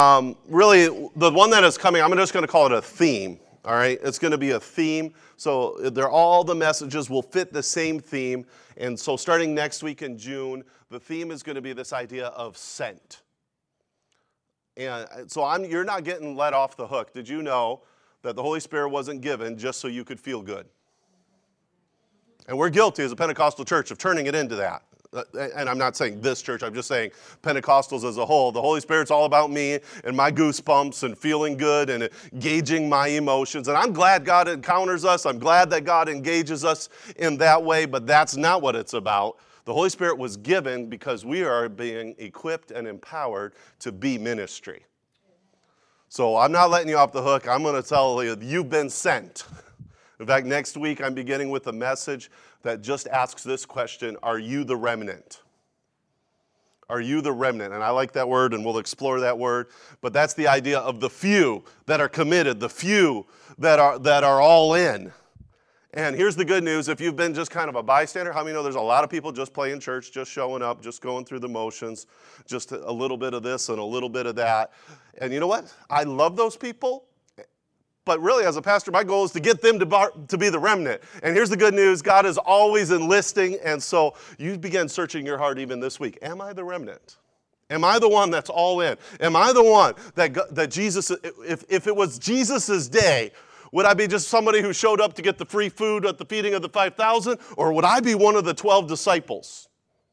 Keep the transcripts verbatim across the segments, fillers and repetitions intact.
Um, really, the one that is coming, I'm just going to call it a theme, all right? It's going to be a theme, so they're all the messages will fit the same theme, and so starting next week in June, the theme is going to be this idea of sent. And so I'm, you're not getting let off the hook. Did you know that the Holy Spirit wasn't given just so you could feel good? And we're guilty as a Pentecostal church of turning it into that. And I'm not saying this church, I'm just saying Pentecostals as a whole. The Holy Spirit's all about me and my goosebumps and feeling good and gauging my emotions. And I'm glad God encounters us. I'm glad that God engages us in that way, but that's not what it's about. The Holy Spirit was given because we are being equipped and empowered to be ministry. So I'm not letting you off the hook. I'm going to tell you, you've been sent. In fact, next week I'm beginning with a message that just asks this question: are you the remnant? Are you the remnant? And I like that word, and we'll explore that word. But that's the idea of the few that are committed, the few that are that are all in. And here's the good news: if you've been just kind of a bystander, how many know there's a lot of people just playing church, just showing up, just going through the motions, just a little bit of this and a little bit of that. And you know what? I love those people. But really, as a pastor, my goal is to get them to, bar, to be the remnant. And here's the good news: God is always enlisting, and so you begin searching your heart even this week. Am I the remnant? Am I the one that's all in? Am I the one that, that Jesus, if, if it was Jesus' day, would I be just somebody who showed up to get the free food at the feeding of the five thousand, or would I be one of the twelve disciples?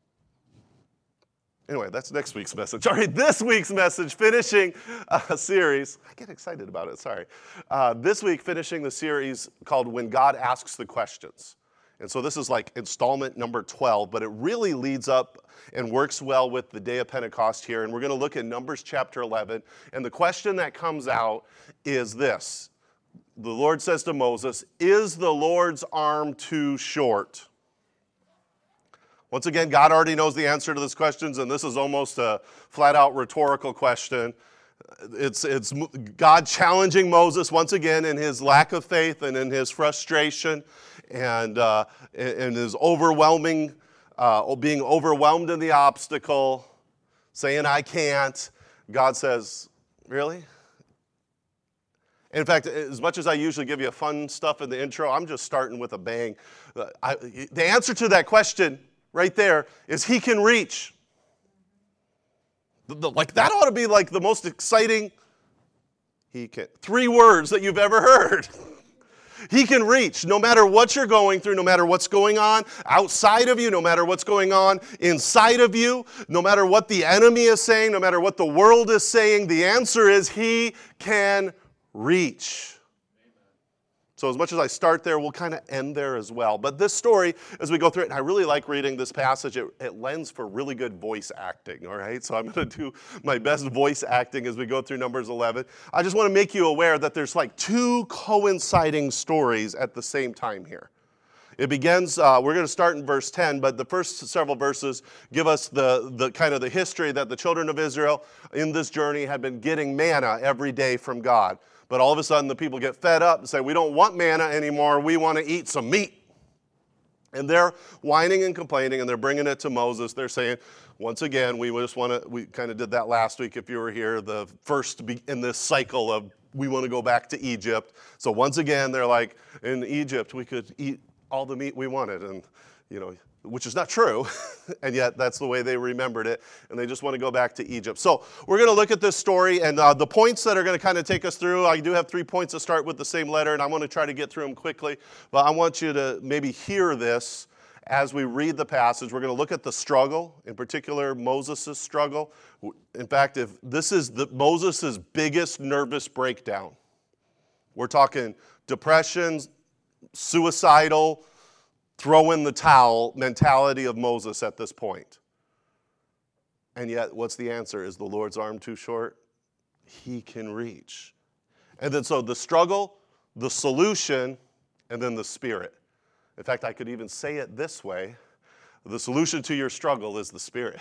Anyway, that's next week's message. All right, this week's message, finishing a series. I get excited about it, sorry. Uh, this week, finishing the series called When God Asks the Questions. And so this is like installment number twelve, but it really leads up and works well with the day of Pentecost here. And we're going to look at Numbers chapter eleven. And the question that comes out is this. The Lord says to Moses, "Is the Lord's arm too short?" Once again, God already knows the answer to these questions, and this is almost a flat-out rhetorical question. It's, it's God challenging Moses once again in his lack of faith and in his frustration and uh, in his overwhelming, uh, being overwhelmed in the obstacle, saying, "I can't." God says, "Really?" In fact, as much as I usually give you fun stuff in the intro, I'm just starting with a bang. I, the answer to that question right there is He can reach. The, the, like that ought to be like the most exciting He can. Three words that you've ever heard. He can reach no matter what you're going through, no matter what's going on outside of you, no matter what's going on inside of you, no matter what the enemy is saying, no matter what the world is saying, the answer is He can reach. So as much as I start there, we'll kind of end there as well. But this story, as we go through it, and I really like reading this passage, it, it lends for really good voice acting, all right? So I'm going to do my best voice acting as we go through Numbers eleven. I just want to make you aware that there's like two coinciding stories at the same time here. It begins, uh, we're going to start in verse ten, but the first several verses give us the, the kind of the history that the children of Israel in this journey had been getting manna every day from God. But all of a sudden, the people get fed up and say, "We don't want manna anymore. We want to eat some meat." And they're whining and complaining, and they're bringing it to Moses. They're saying, once again, we just want to, we kind of did that last week if you were here, the first in this cycle of we want to go back to Egypt. So once again, they're like, in Egypt, we could eat all the meat we wanted. And, you know, which is not true, and yet that's the way they remembered it, and they just want to go back to Egypt. So we're going to look at this story, and uh, the points that are going to kind of take us through, I do have three points that start with the same letter, and I want to try to get through them quickly, but I want you to maybe hear this as we read the passage. We're going to look at the struggle, in particular Moses' struggle. In fact, if this is the, Moses' biggest nervous breakdown. We're talking depression, suicidal, throw in the towel mentality of Moses at this point. And yet, what's the answer? Is the Lord's arm too short? He can reach. And then so the struggle, the solution, and then the Spirit. In fact, I could even say it this way. The solution to your struggle is the Spirit.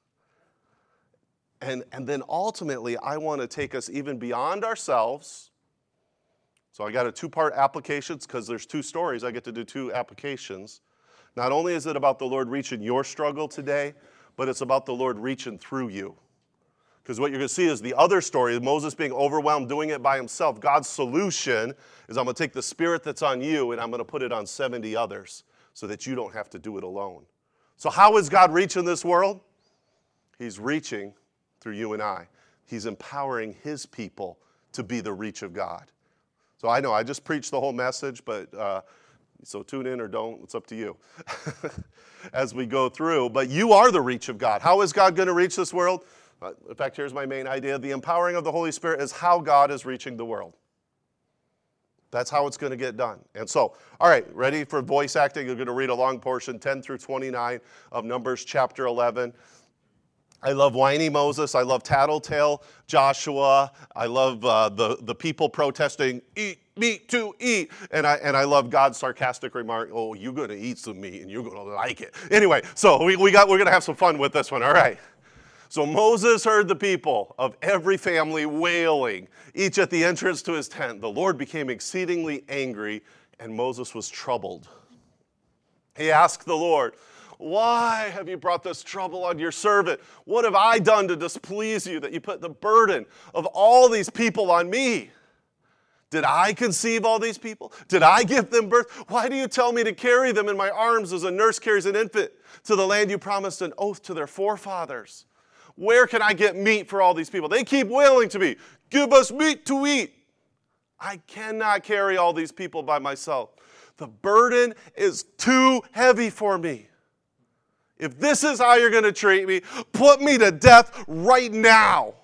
And, and then ultimately, I want to take us even beyond ourselves. So I got a two-part application because there's two stories. I get to do two applications. Not only is it about the Lord reaching your struggle today, but it's about the Lord reaching through you. Because what you're going to see is the other story, Moses being overwhelmed, doing it by himself. God's solution is I'm going to take the spirit that's on you and I'm going to put it on seventy others so that you don't have to do it alone. So how is God reaching this world? He's reaching through you and I. He's empowering his people to be the reach of God. So I know I just preached the whole message, but uh, so tune in or don't. It's up to you as we go through. But you are the reach of God. How is God going to reach this world? Uh, in fact, here's my main idea. The empowering of the Holy Spirit is how God is reaching the world. That's how it's going to get done. And so, all right, ready for voice acting? You're going to read a long portion, ten through twenty-nine of Numbers chapter eleven. I love whiny Moses. I love tattletale Joshua. I love uh, the, the people protesting, eat meat to eat. And I and I love God's sarcastic remark, oh, you're going to eat some meat and you're going to like it. Anyway, so we, we got, we're going to have some fun with this one, all right. So Moses heard the people of every family wailing, each at the entrance to his tent. The Lord became exceedingly angry, and Moses was troubled. He asked the Lord, why have you brought this trouble on your servant? What have I done to displease you that you put the burden of all these people on me? Did I conceive all these people? Did I give them birth? Why do you tell me to carry them in my arms as a nurse carries an infant to the land you promised an oath to their forefathers? Where can I get meat for all these people? They keep wailing to me, give us meat to eat. I cannot carry all these people by myself. The burden is too heavy for me. If this is how you're going to treat me, put me to death right now.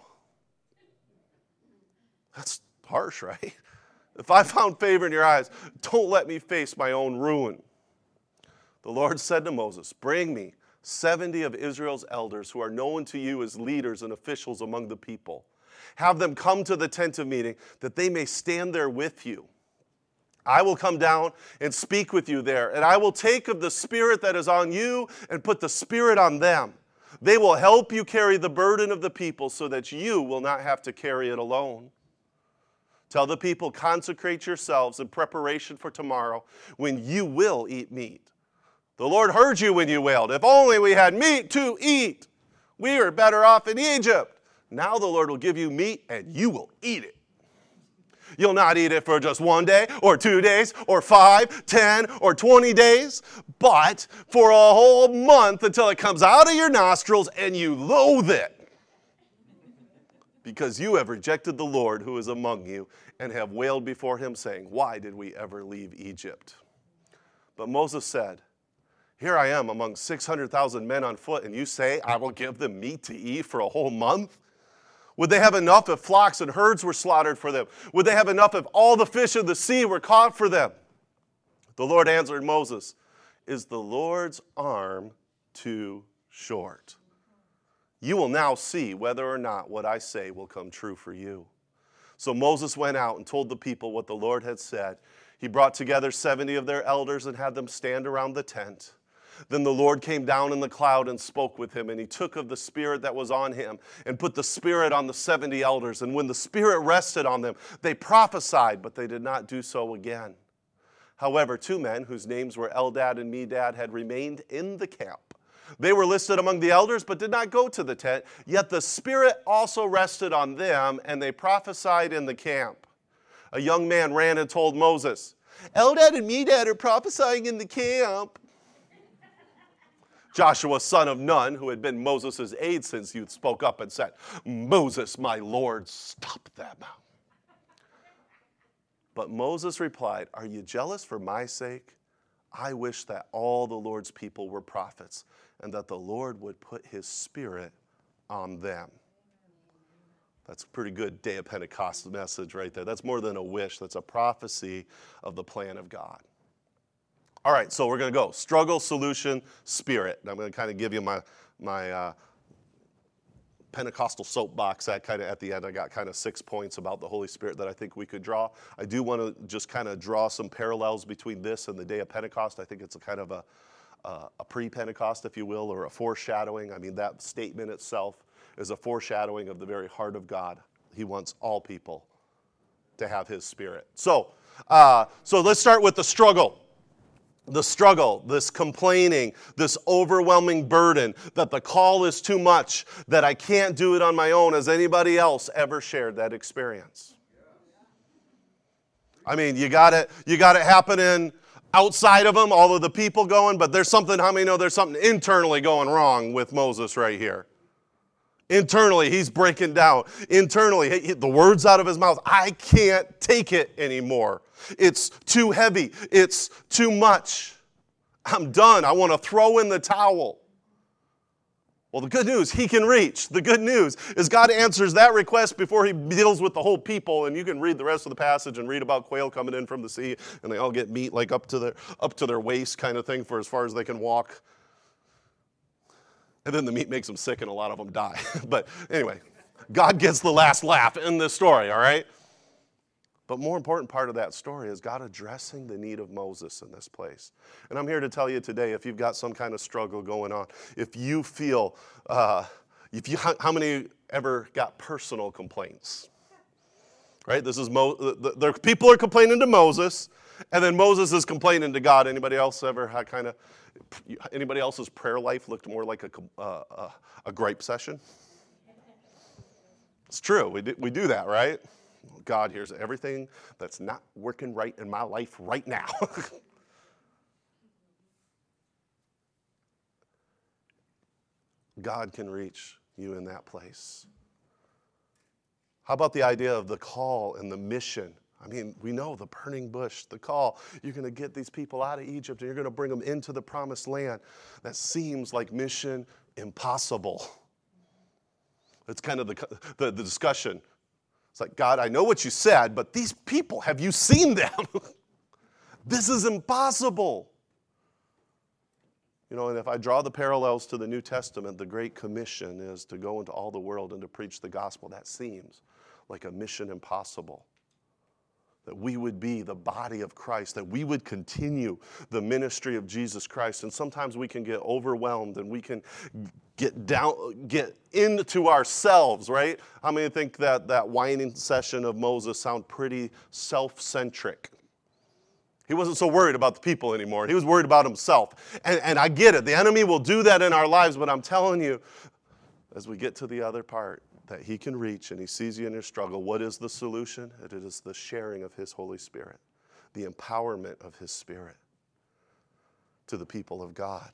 That's harsh, right? If I found favor in your eyes, don't let me face my own ruin. The Lord said to Moses, bring me seventy of Israel's elders who are known to you as leaders and officials among the people. Have them come to the tent of meeting that they may stand there with you. I will come down and speak with you there, and I will take of the spirit that is on you and put the spirit on them. They will help you carry the burden of the people so that you will not have to carry it alone. Tell the people, consecrate yourselves in preparation for tomorrow when you will eat meat. The Lord heard you when you wailed. If only we had meat to eat. We are better off in Egypt. Now the Lord will give you meat and you will eat it. You'll not eat it for just one day or two days or five, ten, or twenty days, but for a whole month until it comes out of your nostrils and you loathe it. Because you have rejected the Lord who is among you and have wailed before him, saying, why did we ever leave Egypt? But Moses said, here I am among six hundred thousand men on foot, and you say, I will give them meat to eat for a whole month? Would they have enough if flocks and herds were slaughtered for them? Would they have enough if all the fish of the sea were caught for them? The Lord answered Moses, is the Lord's arm too short? You will now see whether or not what I say will come true for you. So Moses went out and told the people what the Lord had said. He brought together seventy of their elders and had them stand around the tent. Then the Lord came down in the cloud and spoke with him, and he took of the spirit that was on him and put the spirit on the seventy elders. And when the spirit rested on them, they prophesied, but they did not do so again. However, two men whose names were Eldad and Medad had remained in the camp. They were listed among the elders, but did not go to the tent. Yet the Spirit also rested on them, and they prophesied in the camp. A young man ran and told Moses, Eldad and Medad are prophesying in the camp. Joshua, son of Nun, who had been Moses' aide since youth, spoke up and said, Moses, my Lord, stop them. But Moses replied, are you jealous for my sake? I wish that all the Lord's people were prophets, and that the Lord would put his spirit on them. That's a pretty good Day of Pentecost message right there. That's more than a wish. That's a prophecy of the plan of God. All right, so we're going to go. Struggle, solution, spirit. And I'm going to kind of give you my, my uh, Pentecostal soapbox that kind of at the end. I got kind of six points about the Holy Spirit that I think we could draw. I do want to just kind of draw some parallels between this and the Day of Pentecost. I think it's a kind of a, uh, a pre-Pentecost, if you will, or a foreshadowing. I mean, that statement itself is a foreshadowing of the very heart of God. He wants all people to have his spirit. So, uh, so let's start with the struggle. the struggle, this complaining, this overwhelming burden, that the call is too much, that I can't do it on my own. Has anybody else ever shared that experience? I mean, you got it, you got it happening outside of them, all of the people going, but there's something, how many know there's something internally going wrong with Moses right here? Internally, he's breaking down. Internally, he, he, the words out of his mouth, I can't take it anymore. It's too heavy. It's too much. I'm done. I want to throw in the towel. Well, the good news, he can reach. The good news is God answers that request before he deals with the whole people. And you can read the rest of the passage and read about quail coming in from the sea, and they all get meat like up to their, up to their waist kind of thing for as far as they can walk. And then the meat makes them sick and a lot of them die. But anyway, God gets the last laugh in this story, all right? But more important part of that story is God addressing the need of Moses in this place. And I'm here to tell you today, if you've got some kind of struggle going on, if you feel, uh, if you, how many ever got personal complaints? Right? This is Mo, the, the people are complaining to Moses, and then Moses is complaining to God. Anybody else ever had kind of, anybody else's prayer life looked more like a, uh, a, a gripe session? It's true. We do, we do that, right? God, here's everything that's not working right in my life right now. God can reach you in that place. How about the idea of the call and the mission? I mean, we know the burning bush, the call. You're going to get these people out of Egypt and you're going to bring them into the promised land. That seems like mission impossible. It's kind of the, the, the discussion. It's like, God, I know what you said, but these people, have you seen them? This is impossible. You know, and if I draw the parallels to the New Testament, the Great Commission is to go into all the world and to preach the gospel. That seems like a mission impossible. That we would be the body of Christ, that we would continue the ministry of Jesus Christ. And sometimes we can get overwhelmed and we can get down, get into ourselves, right? How many think that that whining session of Moses sound pretty self-centric? He wasn't so worried about the people anymore. He was worried about himself. And, and I get it. The enemy will do that in our lives, but I'm telling you, as we get to the other part, that he can reach and he sees you in your struggle. What is the solution? It is the sharing of his Holy Spirit, the empowerment of his Spirit to the people of God.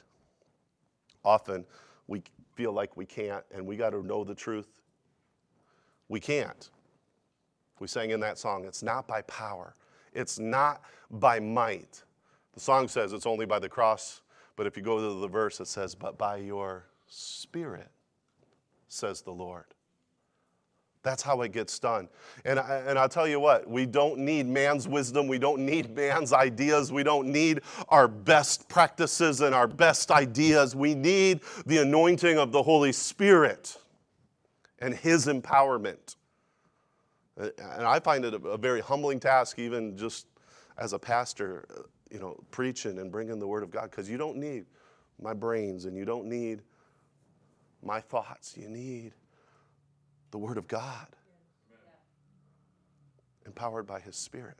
Often we feel like we can't, and we got to know the truth. We can't. We sang in that song, it's not by power. It's not by might. The song says it's only by the cross, but if you go to the verse, it says, but by your Spirit, says the Lord. That's how it gets done. And, I, and I'll tell you what, we don't need man's wisdom. We don't need man's ideas. We don't need our best practices and our best ideas. We need the anointing of the Holy Spirit and his empowerment. And I find it a, a very humbling task, even just as a pastor, you know, preaching and bringing the word of God, because you don't need my brains and you don't need my thoughts. You need the Word of God, empowered by His Spirit.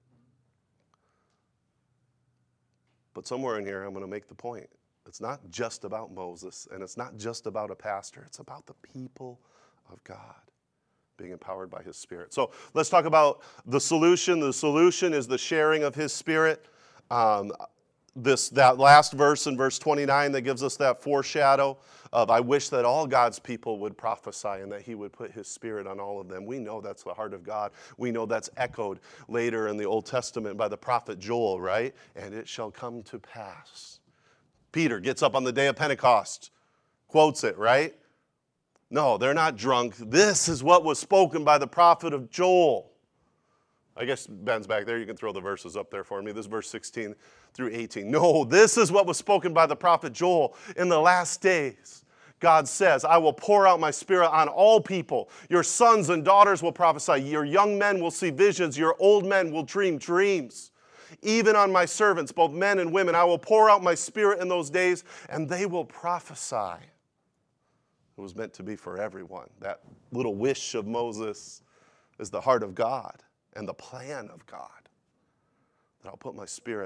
But somewhere in here, I'm going to make the point. It's not just about Moses, and it's not just about a pastor. It's about the people of God being empowered by His Spirit. So let's talk about the solution. The solution is the sharing of His Spirit. Um, this that last verse in verse twenty-nine that gives us that foreshadow of, I wish that all God's people would prophesy and that He would put His Spirit on all of them. We know that's the heart of God. We know that's echoed later in the Old Testament by the prophet Joel, right? And it shall come to pass. Peter gets up on the day of Pentecost, quotes it, right? No, they're not drunk. This is what was spoken by the prophet of Joel. I guess Ben's back there. You can throw the verses up there for me. This is verse sixteen through eighteen. No, this is what was spoken by the prophet Joel. In the last days, God says, I will pour out my Spirit on all people. Your sons and daughters will prophesy. Your young men will see visions. Your old men will dream dreams. Even on my servants, both men and women, I will pour out my Spirit in those days, and they will prophesy. It was meant to be for everyone. That little wish of Moses is the heart of God and the plan of God. That I'll put my Spirit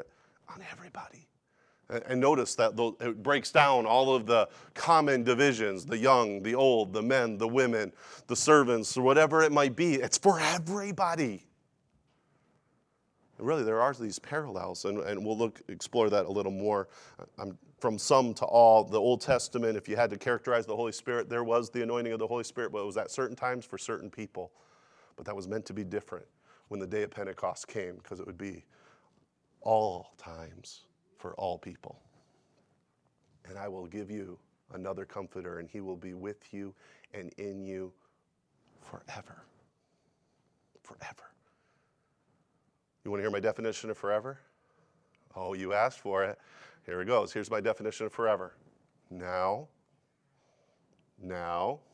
on everybody. And notice that it breaks down all of the common divisions, the young, the old, the men, the women, the servants, or whatever it might be. It's for everybody. And really, there are these parallels, and, and we'll look explore that a little more. I'm, from some to all, the Old Testament, if you had to characterize the Holy Spirit, there was the anointing of the Holy Spirit, but it was at certain times for certain people. But that was meant to be different when the day of Pentecost came, because it would be all times for all people. And I will give you another comforter, and he will be with you and in you forever. Forever. You want to hear my definition of forever? Oh, you asked for it. Here it goes. Here's my definition of forever. Now, now,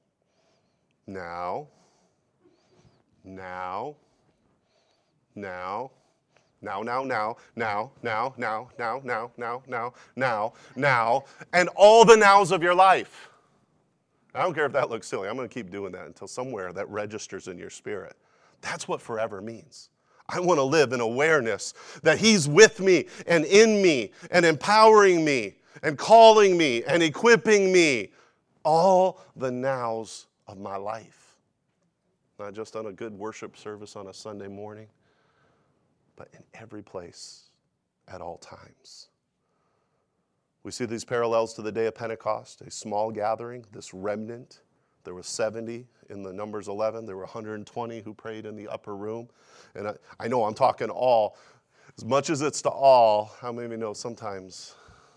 now, now, now, Now, now, now, now, now, now, now, now, now, now, now, now, and all the nows of your life. I don't care if that looks silly. I'm going to keep doing that until somewhere that registers in your spirit. That's what forever means. I want to live in awareness that he's with me and in me and empowering me and calling me and equipping me all the nows of my life. Not just on a good worship service on a Sunday morning, but in every place, at all times. We see these parallels to the day of Pentecost, a small gathering, this remnant. There were seventy in the Numbers eleven. There were one hundred twenty who prayed in the upper room. And I, I know I'm talking all. As much as it's to all, how many of you know sometimes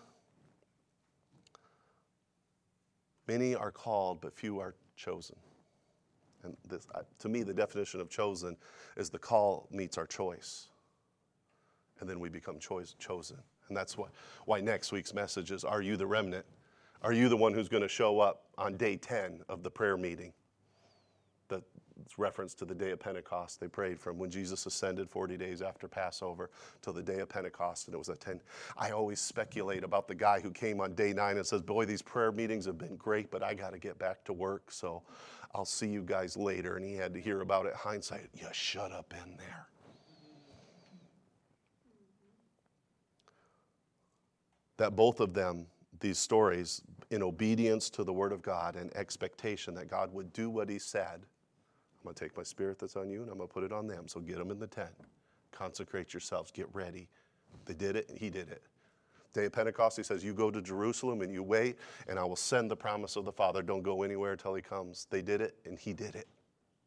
many are called, but few are chosen. And this, to me, the definition of chosen is the call meets our choice. And then we become choice, chosen. And that's why, why next week's message is, are you the remnant? Are you the one who's going to show up on day ten of the prayer meeting? That's reference to the day of Pentecost. They prayed from when Jesus ascended forty days after Passover till the day of Pentecost, and it was at ten. I always speculate about the guy who came on day nine and says, boy, these prayer meetings have been great, but I got to get back to work, so I'll see you guys later. And he had to hear about it. Hindsight, you shut up in there. That both of them, these stories, in obedience to the word of God and expectation that God would do what he said. I'm going to take my spirit that's on you and I'm going to put it on them. So get them in the tent. Consecrate yourselves. Get ready. They did it and he did it. Day of Pentecost, he says, you go to Jerusalem and you wait and I will send the promise of the Father. Don't go anywhere until he comes. They did it and he did it.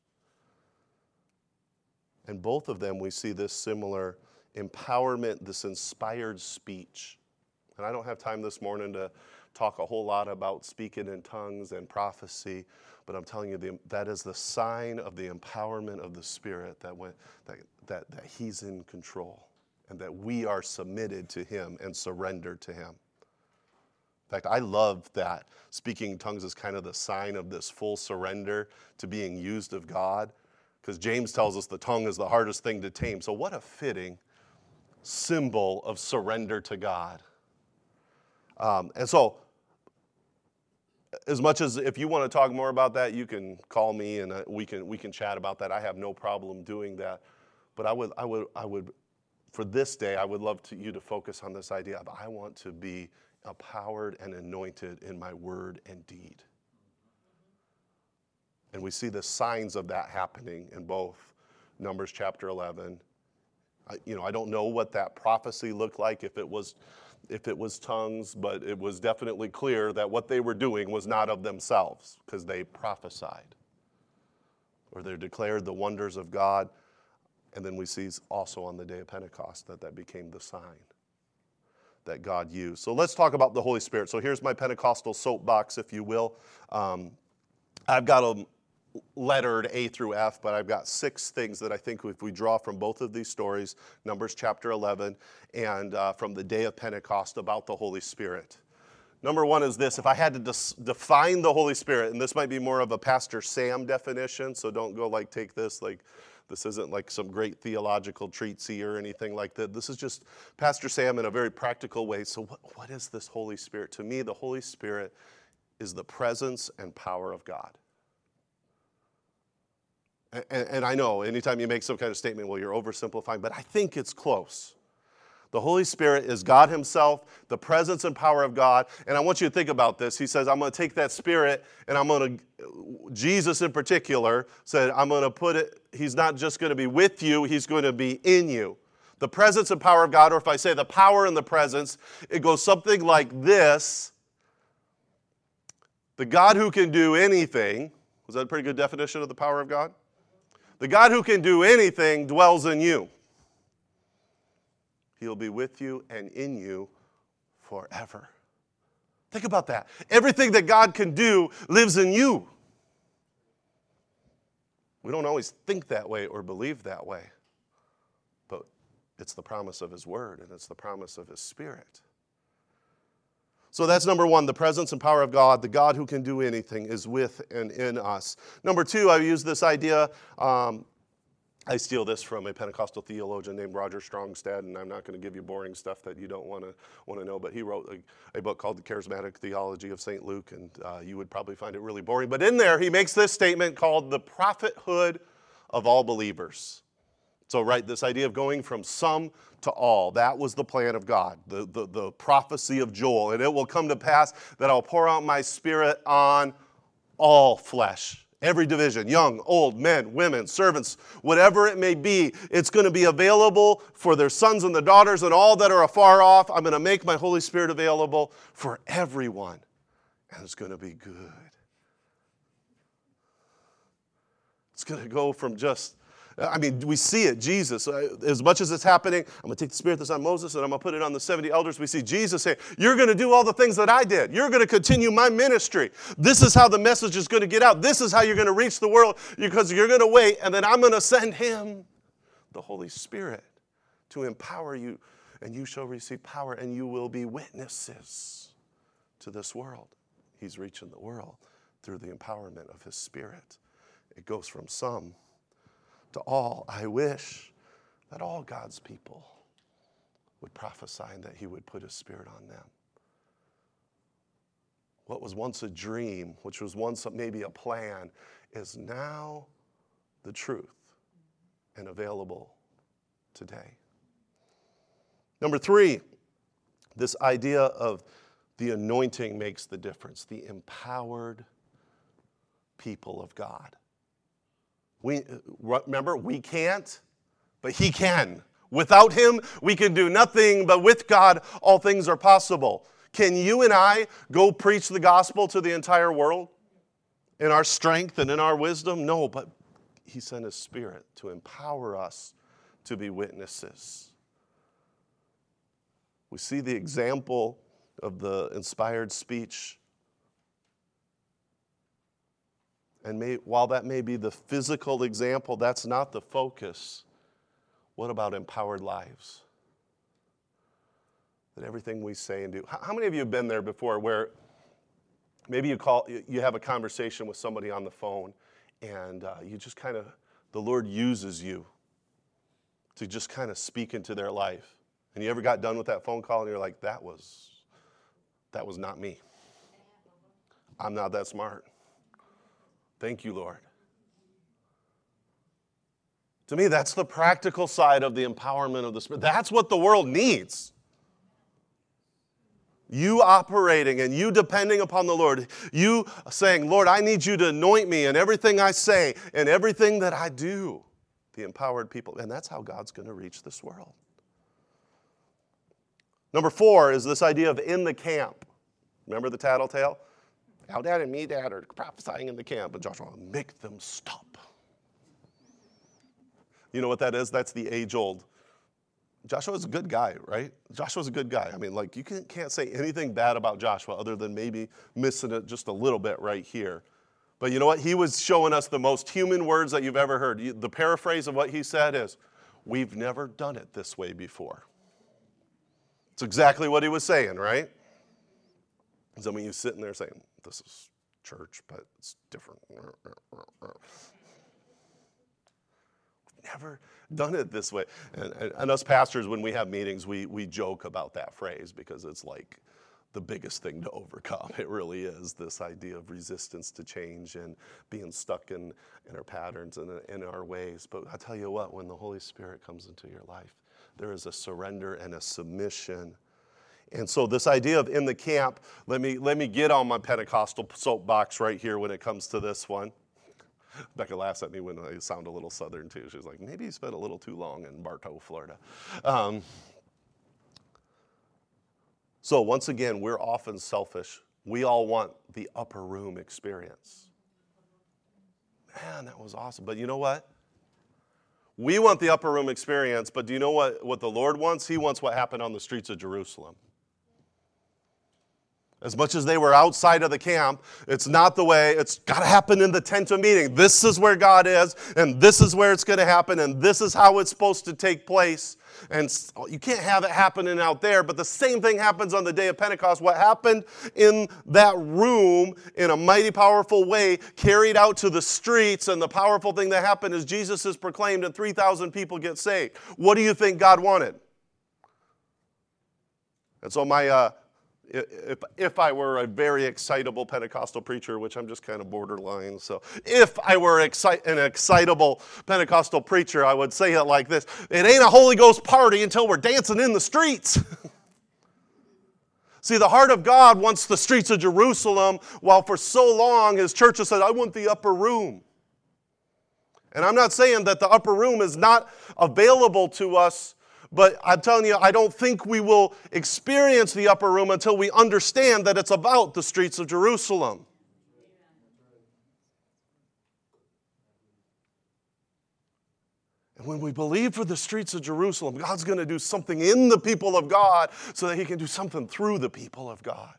And both of them, we see this similar empowerment, this inspired speech. And I don't have time this morning to talk a whole lot about speaking in tongues and prophecy, but I'm telling you, the, that is the sign of the empowerment of the Spirit, that, when, that, that, that he's in control and that we are submitted to him and surrendered to him. In fact, I love that speaking in tongues is kind of the sign of this full surrender to being used of God, because James tells us the tongue is the hardest thing to tame. So what a fitting symbol of surrender to God. Um, and so, as much as if you want to talk more about that, you can call me and uh, we can we can chat about that. I have no problem doing that. But I would I would I would for this day I would love to, you to focus on this idea of I want to be empowered and anointed in my word and deed. And we see the signs of that happening in both Numbers chapter eleven. I, you know, I don't know what that prophecy looked like, if it was. if it was tongues, but it was definitely clear that what they were doing was not of themselves, because they prophesied or they declared the wonders of God. And then we see also on the day of Pentecost that that became the sign that God used. So let's talk about the Holy Spirit. So here's my Pentecostal soapbox, if you will. Um, I've got them lettered A through F, but I've got six things that I think if we draw from both of these stories, Numbers chapter eleven and uh, from the day of Pentecost, about the Holy Spirit. Number one is this: if I had to des- define the Holy Spirit, and this might be more of a Pastor Sam definition, so don't go like take this like this isn't like some great theological treatise or anything like that. This is just Pastor Sam in a very practical way. So what, what is this Holy Spirit? To me, the Holy Spirit is the presence and power of God. And, and I know anytime you make some kind of statement, well, you're oversimplifying, but I think it's close. The Holy Spirit is God himself, the presence and power of God. And I want you to think about this. He says, I'm going to take that Spirit and I'm going to, Jesus in particular said, I'm going to put it, he's not just going to be with you, he's going to be in you. The presence and power of God, or if I say the power and the presence, it goes something like this. The God who can do anything, was that a pretty good definition of the power of God? The God who can do anything dwells in you. He'll be with you and in you forever. Think about that. Everything that God can do lives in you. We don't always think that way or believe that way, but it's the promise of his word and it's the promise of his Spirit. So that's number one, the presence and power of God. The God who can do anything is with and in us. Number two, I use this idea, um, I steal this from a Pentecostal theologian named Roger Strongstad, and I'm not going to give you boring stuff that you don't want to want to know, but he wrote a, a book called The Charismatic Theology of Saint Luke, and uh, you would probably find it really boring. But in there, he makes this statement called the prophethood of all believers. So, right, this idea of going from some to all, that was the plan of God, the, the, the prophecy of Joel. And it will come to pass that I'll pour out my Spirit on all flesh. Every division, young, old, men, women, servants, whatever it may be, it's going to be available for their sons and their daughters and all that are afar off. I'm going to make my Holy Spirit available for everyone. And it's going to be good. It's going to go from just, I mean, we see it, Jesus. As much as it's happening, I'm going to take the Spirit that's on Moses and I'm going to put it on the seventy elders. We see Jesus say, you're going to do all the things that I did. You're going to continue my ministry. This is how the message is going to get out. This is how you're going to reach the world, because you're going to wait, and then I'm going to send him, the Holy Spirit, to empower you, and you shall receive power, and you will be witnesses to this world. He's reaching the world through the empowerment of his Spirit. It goes from some to all. I wish that all God's people would prophesy and that he would put his Spirit on them. What was once a dream, which was once maybe a plan, is now the truth and available today. Number three, this idea of the anointing makes the difference, the empowered people of God. We remember, we can't, but he can. Without him, we can do nothing, but with God, all things are possible. Can you and I go preach the gospel to the entire world in our strength and in our wisdom? No, but he sent his Spirit to empower us to be witnesses. We see the example of the inspired speech. And may, while that may be the physical example, that's not the focus. What about empowered lives? That everything we say and do. How, how many of you have been there before where maybe you call, you have a conversation with somebody on the phone, and uh, you just kind of, the Lord uses you to just kind of speak into their life. And you ever got done with that phone call and you're like, that was, that was not me. I'm not that smart. Thank you, Lord. To me, that's the practical side of the empowerment of the Spirit. That's what the world needs. You operating and you depending upon the Lord. You saying, Lord, I need you to anoint me in everything I say and everything that I do. The empowered people. And that's how God's going to reach this world. Number four is this idea of in the camp. Remember the tattletale? Our dad and me, dad, are prophesying in the camp. And Joshua, make them stop. You know what that is? That's the age-old. Joshua's a good guy, right? Joshua's a good guy. I mean, like, you can't, can't say anything bad about Joshua other than maybe missing it just a little bit right here. But you know what? He was showing us the most human words that you've ever heard. The paraphrase of what he said is, we've never done it this way before. It's exactly what he was saying, right? So when you're sitting there saying, this is church, but it's different. Never done it this way. And, and, and us pastors, when we have meetings, we, we joke about that phrase because it's like, the biggest thing to overcome. It really is, this idea of resistance to change and being stuck in, in our patterns and in our ways. But I tell you what, when the Holy Spirit comes into your life, there is a surrender and a submission. And so this idea of in the camp, let me, let me get on my Pentecostal soapbox right here when it comes to this one. Becca laughs at me when I sound a little Southern too. She's like, maybe you spent a little too long in Bartow, Florida. Um, so once again, we're often selfish. We all want the upper room experience. Man, that was awesome. But you know what? We want the upper room experience, but do you know what, what the Lord wants? He wants what happened on the streets of Jerusalem. As much as they were outside of the camp, it's not the way. It's got to happen in the tent of meeting. This is where God is, and this is where it's going to happen, and this is how it's supposed to take place. And you can't have it happening out there, but the same thing happens on the day of Pentecost. What happened in that room in a mighty powerful way carried out to the streets, and the powerful thing that happened is Jesus is proclaimed and three thousand people get saved. What do you think God wanted? And so my... Uh, If, if I were a very excitable Pentecostal preacher, which I'm just kind of borderline, so if I were excite, an excitable Pentecostal preacher, I would say it like this: it ain't a Holy Ghost party until we're dancing in the streets. See, the heart of God wants the streets of Jerusalem, while for so long his church has said, I want the upper room. And I'm not saying that the upper room is not available to us, but I'm telling you, I don't think we will experience the upper room until we understand that it's about the streets of Jerusalem. And when we believe for the streets of Jerusalem, God's going to do something in the people of God so that he can do something through the people of God.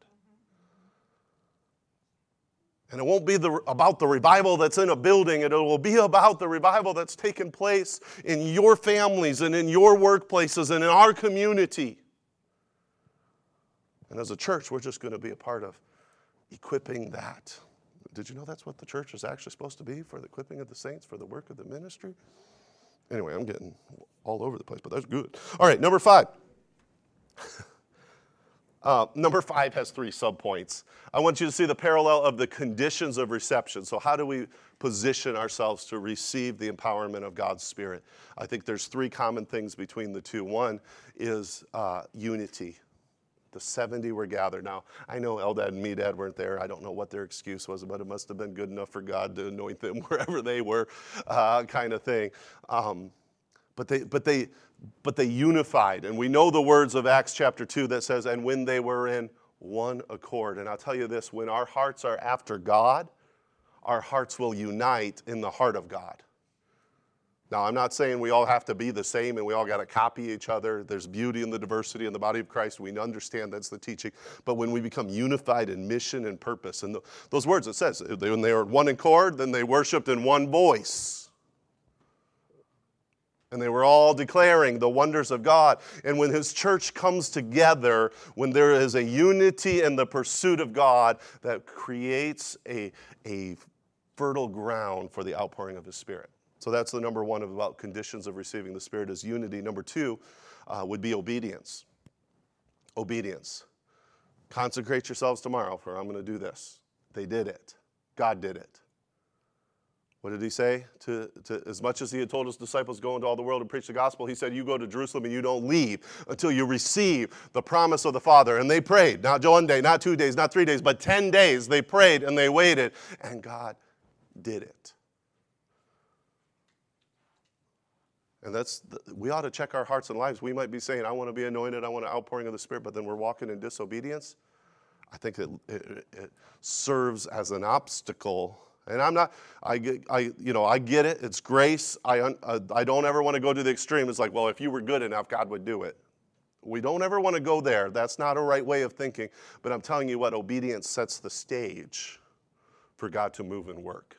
And it won't be the, about the revival that's in a building. It will be about the revival that's taken place in your families and in your workplaces and in our community. And as a church, we're just going to be a part of equipping that. Did you know that's what the church is actually supposed to be, for the equipping of the saints, for the work of the ministry? Anyway, I'm getting all over the place, but that's good. All right, number five. Uh, number five has three subpoints. I want you to see the parallel of the conditions of reception. So how do we position ourselves to receive the empowerment of God's Spirit? I think there's three common things between the two. One is uh, unity. The seventy were gathered. Now, I know Eldad and Medad weren't there. I don't know what their excuse was, but it must have been good enough for God to anoint them wherever they were, uh, kind of thing. Um, but they, but they, but they unified. And we know the words of Acts chapter two that says, and when they were in one accord. And I'll tell you this, when our hearts are after God, our hearts will unite in the heart of God. Now, I'm not saying we all have to be the same and we all got to copy each other. There's beauty in the diversity in the body of Christ. We understand that's the teaching. But when we become unified in mission and purpose, and the, those words, it says, when they were in one accord, then they worshiped in one voice. And they were all declaring the wonders of God. And when his church comes together, when there is a unity in the pursuit of God, that creates a, a fertile ground for the outpouring of his Spirit. So that's the number one about conditions of receiving the Spirit is unity. Number two uh, would be obedience. Obedience. Consecrate yourselves tomorrow, for I'm going to do this. They did it. God did it. What did he say? To, to, as much as he had told his disciples, go into all the world and preach the gospel, he said, you go to Jerusalem and you don't leave until you receive the promise of the Father. And they prayed, not one day, not two days, not three days, but ten days. They prayed and they waited, and God did it. And that's, the, we ought to check our hearts and lives. We might be saying, I want to be anointed, I want an outpouring of the Spirit, but then we're walking in disobedience. I think it, it, it serves as an obstacle. And I'm not, I, I, you know, I get it. It's grace. I, uh, I don't ever want to go to the extreme. It's like, well, if you were good enough, God would do it. We don't ever want to go there. That's not a right way of thinking. But I'm telling you what, obedience sets the stage for God to move and work.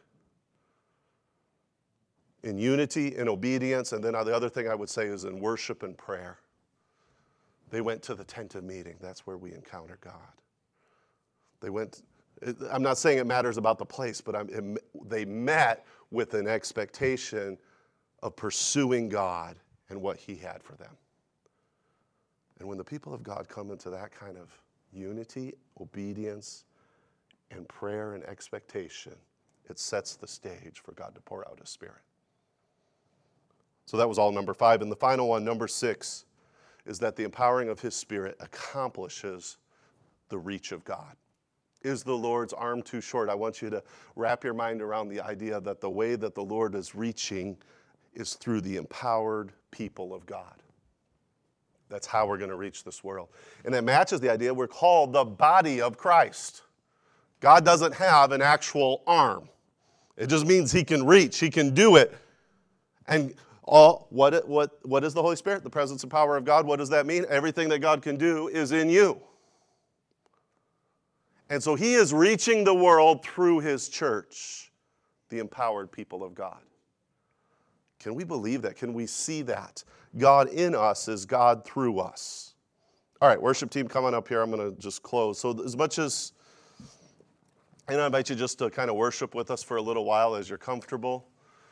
In unity, in obedience, and then the other thing I would say is in worship and prayer. They went to the tent of meeting. That's where we encounter God. They went... I'm not saying it matters about the place, but I'm, they met with an expectation of pursuing God and what he had for them. And when the people of God come into that kind of unity, obedience, and prayer and expectation, it sets the stage for God to pour out his Spirit. So that was all number five. And the final one, number six, is that the empowering of his Spirit accomplishes the reach of God. Is the Lord's arm too short? I want you to wrap your mind around the idea that the way that the Lord is reaching is through the empowered people of God. That's how we're going to reach this world. And it matches the idea we're called the body of Christ. God doesn't have an actual arm. It just means he can reach, he can do it. And all what, what, what is the Holy Spirit? The presence and power of God. What does that mean? Everything that God can do is in you. And so he is reaching the world through his church, the empowered people of God. Can we believe that? Can we see that? God in us is God through us. All right, worship team, come on up here. I'm going to just close. So as much as, and I invite you just to kind of worship with us for a little while as you're comfortable.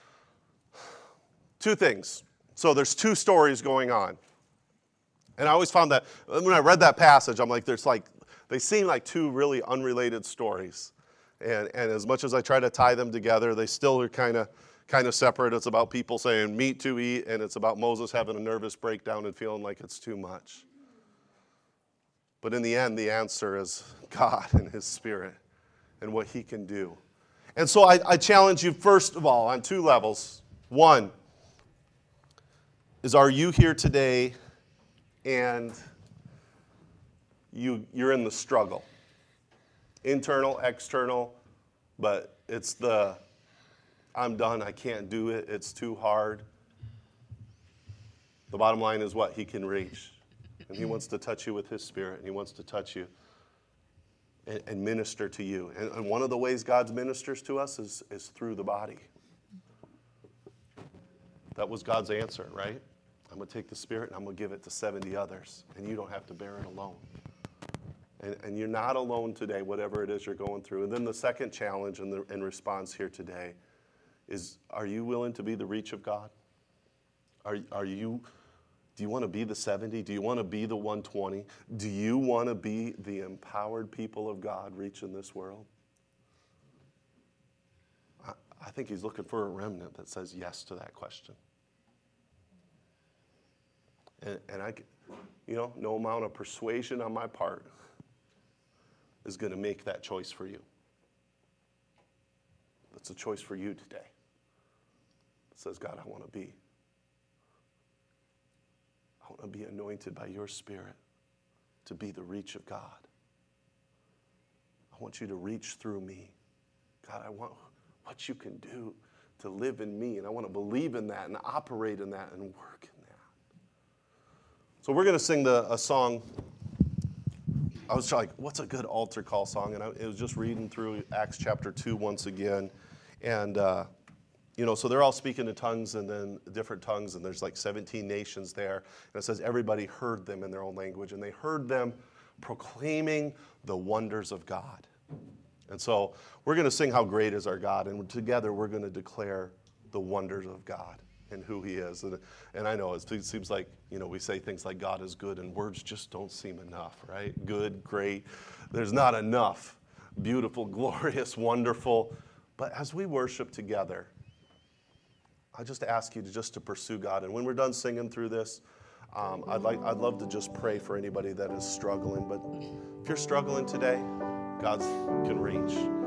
Two things. So there's two stories going on. And I always found that when I read that passage, I'm like, there's like, they seem like two really unrelated stories. And, and as much as I try to tie them together, they still are kind of kind of separate. It's about people saying meat to eat, and it's about Moses having a nervous breakdown and feeling like it's too much. But in the end, the answer is God and his Spirit and what he can do. And so I, I challenge you, first of all, on two levels. One is, are you here today and you, you're in the struggle? Internal, external, but it's the, I'm done, I can't do it, it's too hard. The bottom line is what? He can reach. And he wants to touch you with his Spirit, and he wants to touch you and, and minister to you. And, and one of the ways God ministers to us is, is through the body. That was God's answer, right? I'm going to take the Spirit and I'm going to give it to seventy others, and you don't have to bear it alone. And, and you're not alone today, whatever it is you're going through. And then the second challenge and the in response here today is, are you willing to be the reach of God? Are, are you, do you want to be the seventy? Do you want to be the one twenty? Do you want to be the empowered people of God reaching this world? I, I think he's looking for a remnant that says yes to that question. And, and I, you know, no amount of persuasion on my part is going to make that choice for you. That's a choice for you today. It says, God, I want to be. I want to be anointed by your Spirit to be the reach of God. I want you to reach through me. God, I want what you can do to live in me, and I want to believe in that and operate in that and work in that. So we're going to sing the, a song. I was like, what's a good altar call song? And I it was just reading through Acts chapter two once again. And, uh, you know, so they're all speaking in tongues and then different tongues, and there's like seventeen nations there. And it says everybody heard them in their own language, and they heard them proclaiming the wonders of God. And so we're going to sing How Great Is Our God, and together we're going to declare the wonders of God and who he is. And, and I know it seems like, you know, we say things like God is good, and words just don't seem enough, right? Good, great. There's not enough. Beautiful, glorious, wonderful. But as we worship together, I just ask you to just to pursue God. And when we're done singing through this, um, I'd like I'd love to just pray for anybody that is struggling. But if you're struggling today, God can reach.